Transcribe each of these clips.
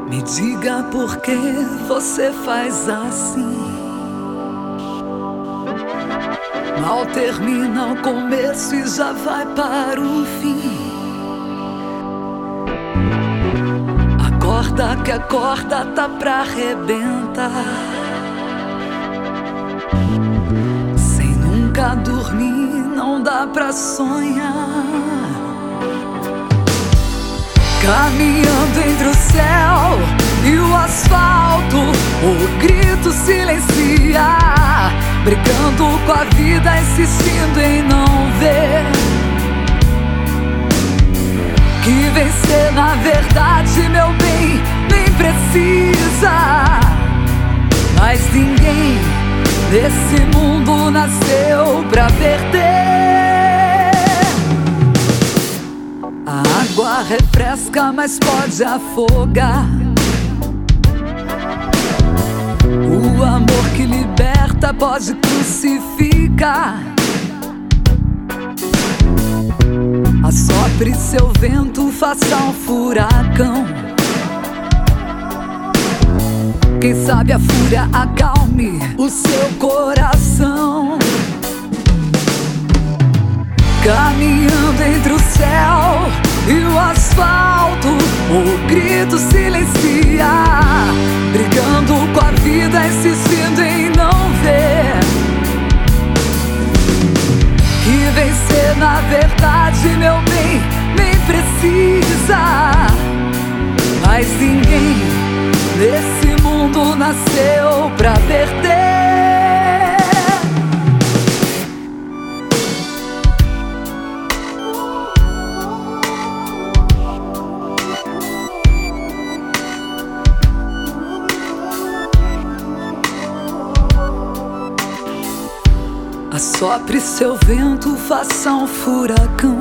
Me diga por que você faz assim. Mal termina o começo e já vai para o fim. Acorda que a corda tá pra arrebentar. Sem nunca dormir não dá pra sonhar. Caminhando entre o céu e o asfalto, o grito silencia. Brigando com a vida, insistindo em não ver que vencer na verdade, meu bem, nem precisa. Mas ninguém nesse mundo nasceu pra perder. A água refresca, mas pode afogar. O amor que liberta pode crucificar. Assopre seu vento, faça um furacão. Quem sabe a fúria acalme o seu coração. Caminhando entre o céu e o asfalto, o grito silencia. Brigando com a vida, insistindo em não ver que vencer na verdade, meu bem, nem precisa. Mas ninguém nesse mundo nasceu pra perder. Assopre seu vento, faça um furacão.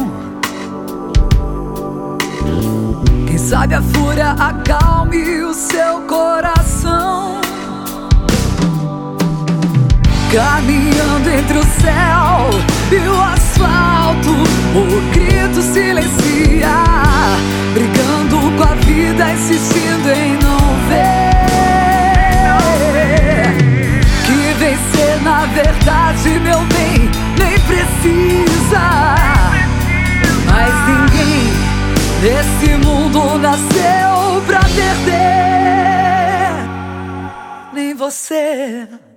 Quem sabe a fúria acalme o seu coração. Caminhando entre o céu e o asfalto, o grito silencia. Brigando com a vida, insistindo em não ver que vencer na verdade, meu bem, nem precisa. Mas ninguém nesse mundo nasceu pra perder, nem você.